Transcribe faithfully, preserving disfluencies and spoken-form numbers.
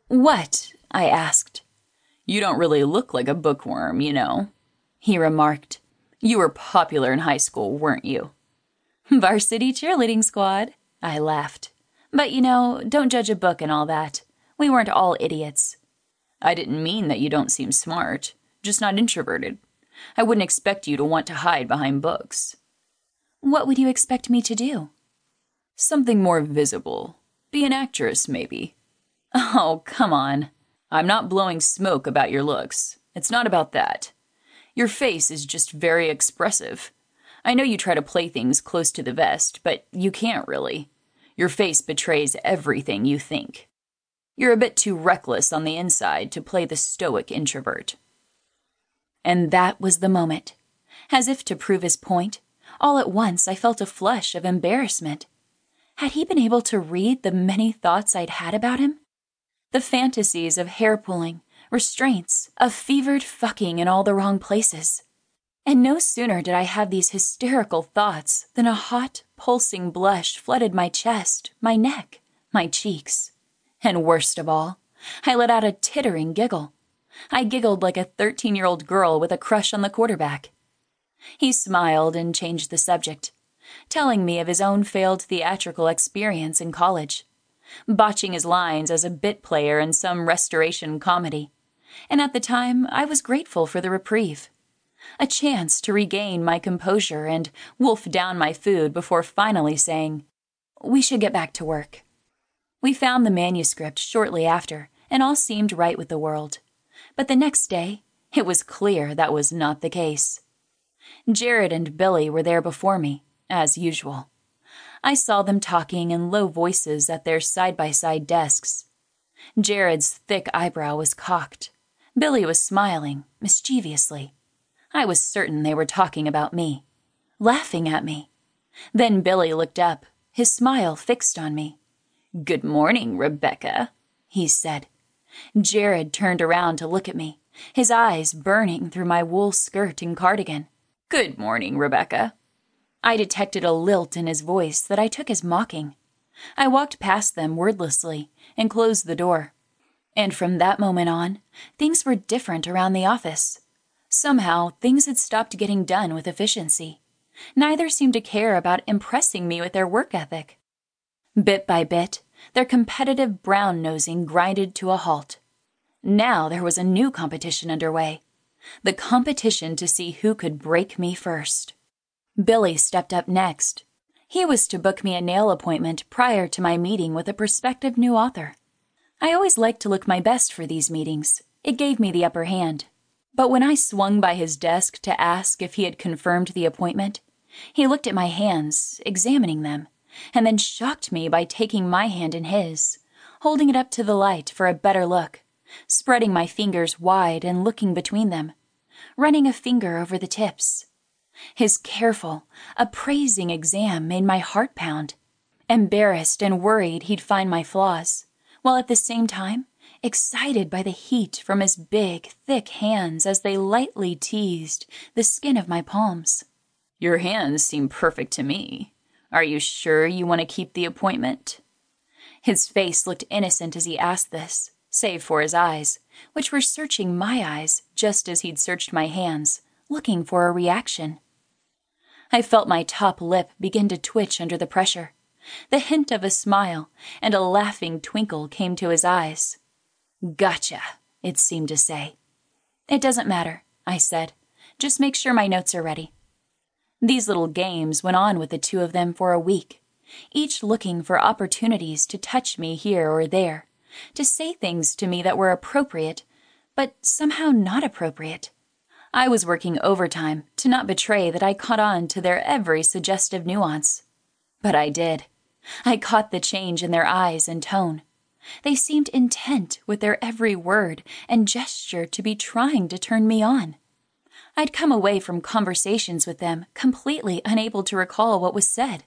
"What?" I asked. "You don't really look like a bookworm, you know," he remarked. "You were popular in high school, weren't you?" "Varsity cheerleading squad," I laughed. "But, you know, don't judge a book and all that. We weren't all idiots." "I didn't mean that you don't seem smart, just not introverted. I wouldn't expect you to want to hide behind books." "What would you expect me to do?" "Something more visible. Be an actress, maybe." "Oh, come on. I'm not blowing smoke about your looks. It's not about that. Your face is just very expressive. I know you try to play things close to the vest, but you can't really. Your face betrays everything you think. You're a bit too reckless on the inside to play the stoic introvert." And that was the moment. As if to prove his point, all at once I felt a flush of embarrassment. Had he been able to read the many thoughts I'd had about him? The fantasies of hair-pulling, restraints, of fevered fucking in all the wrong places. And no sooner did I have these hysterical thoughts than a hot, pulsing blush flooded my chest, my neck, my cheeks. And worst of all, I let out a tittering giggle. I giggled like a thirteen-year-old girl with a crush on the quarterback. He smiled and changed the subject, telling me of his own failed theatrical experience in college, botching his lines as a bit player in some restoration comedy. And at the time, I was grateful for the reprieve. A chance to regain my composure and wolf down my food before finally saying, "We should get back to work." We found the manuscript shortly after, and all seemed right with the world. But the next day, it was clear that was not the case. Jared and Billy were there before me, as usual. I saw them talking in low voices at their side-by-side desks. Jared's thick eyebrow was cocked. Billy was smiling, mischievously. I was certain they were talking about me, laughing at me. Then Billy looked up, his smile fixed on me. "Good morning, Rebecca," he said. Jared turned around to look at me, his eyes burning through my wool skirt and cardigan. "Good morning, Rebecca." I detected a lilt in his voice that I took as mocking. I walked past them wordlessly and closed the door. And from that moment on, things were different around the office. Somehow, things had stopped getting done with efficiency. Neither seemed to care about impressing me with their work ethic. Bit by bit, their competitive brown-nosing grinded to a halt. Now there was a new competition underway. The competition to see who could break me first. Billy stepped up next. He was to book me a nail appointment prior to my meeting with a prospective new author. I always liked to look my best for these meetings. It gave me the upper hand. But when I swung by his desk to ask if he had confirmed the appointment, he looked at my hands, examining them, and then shocked me by taking my hand in his, holding it up to the light for a better look, spreading my fingers wide and looking between them, running a finger over the tips. His careful, appraising exam made my heart pound. Embarrassed and worried he'd find my flaws, while at the same time excited by the heat from his big, thick hands as they lightly teased the skin of my palms. "Your hands seem perfect to me. Are you sure you want to keep the appointment?" His face looked innocent as he asked this, save for his eyes, which were searching my eyes just as he'd searched my hands, looking for a reaction. I felt my top lip begin to twitch under the pressure. The hint of a smile and a laughing twinkle came to his eyes. "Gotcha," it seemed to say. "It doesn't matter," I said. "Just make sure my notes are ready." These little games went on with the two of them for a week, each looking for opportunities to touch me here or there, to say things to me that were appropriate, but somehow not appropriate. I was working overtime to not betray that I caught on to their every suggestive nuance. But I did. I caught the change in their eyes and tone. They seemed intent with their every word and gesture to be trying to turn me on. I'd come away from conversations with them completely unable to recall what was said.